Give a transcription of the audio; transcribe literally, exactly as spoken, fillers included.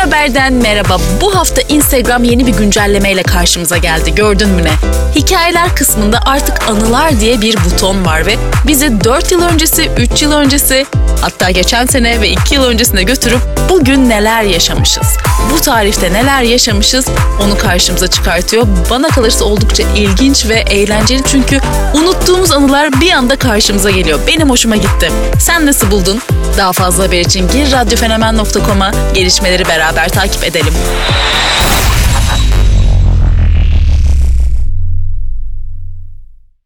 Haber'den merhaba. Bu hafta Instagram yeni bir güncellemeyle karşımıza geldi. Gördün mü ne? Hikayeler kısmında artık anılar diye bir buton var ve bizi dört yıl öncesi, üç yıl öncesi, hatta geçen sene ve iki yıl öncesine götürüp bugün neler yaşamışız, bu tarihte neler yaşamışız onu karşımıza çıkartıyor. Bana kalırsa oldukça ilginç ve eğlenceli çünkü unuttuğumuz anılar bir anda karşımıza geliyor. Benim hoşuma gitti. Sen nasıl buldun? Daha fazla haber için gir radyofenomen nokta com'a, gelişmeleri beraber takip edelim.